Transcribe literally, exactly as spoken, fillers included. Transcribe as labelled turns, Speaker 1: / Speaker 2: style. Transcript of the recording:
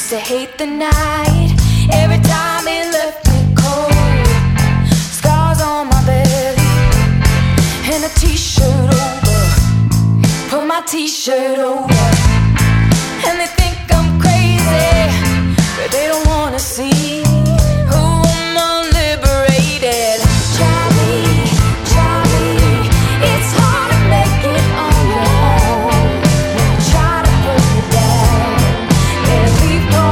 Speaker 1: to hate the night every time it left me cold. Scars on my belly and a t-shirt over. Put my t-shirt over.